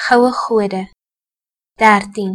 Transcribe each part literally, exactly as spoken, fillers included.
Goue Gode. dertien.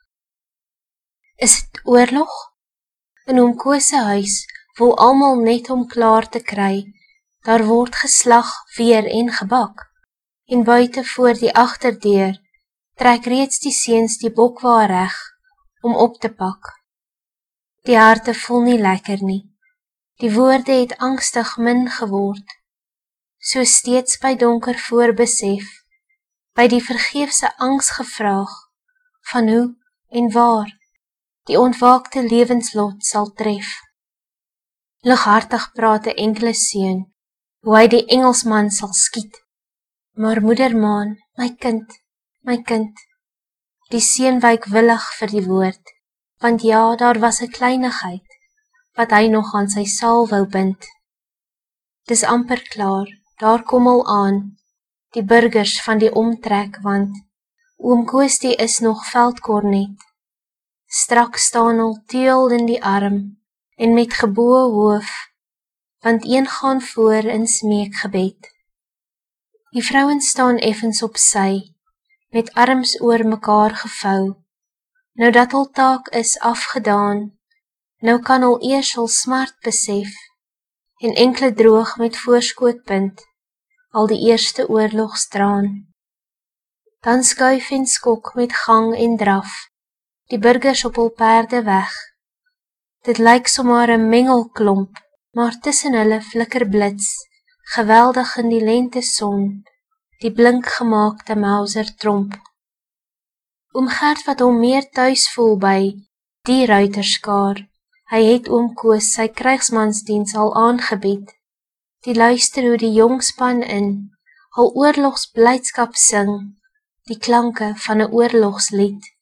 Is het oorlog? In oom Koos se huis wil almal net om klaar te kry. Daar word geslag, weer en gebak. En buite voor die agterdeur trek reeds die seuns die bokwa reg om op te pak. Die harte voel nie lekker nie. Die woorde het angstig min geword. So steeds by donker voorbesef, by die vergeefse angsgevraag van hoe en waar die ontwaakte lewenslot sal tref. Lighartig praat 'n enkele seun, hoe hy die Engelsman sal skiet. Maar moedermaan, my kind, my kind, die seun wyk willig vir die woord, want ja, daar was 'n kleinigheid, wat hy nog aan sy saal wou bind. Dis amper klaar, daar kom al aan, die burgers van die omtrek, want oom Koos die is nog veldkornet. Strak staan al teel in die arm, en met geboe hoof, want een gaan voor in smeekgebed. Die vrouens staan effens op sy, met arms oor mekaar gevou. Nou dat al taak is afgedaan, nou kan al eers al smart besef, en enkele droog met voorskootpunt, al die eerste oorlogstraan. Dan skuif en skok met gang en draf, die burgers op hul perde weg. Dit lyk sommer 'n mengelklomp, maar tussen hulle flikker blits, geweldig in die lente son, die blink gemaakte Mauser tromp. Oom Gert wat hom meer tuis voel by die ruiterskaar, hy het oom Koos sy krygsmansdiens al aangebied. Die luister hoe die jongspan in hul oorlogsblydskap sing, die klanke van 'n oorlogslied.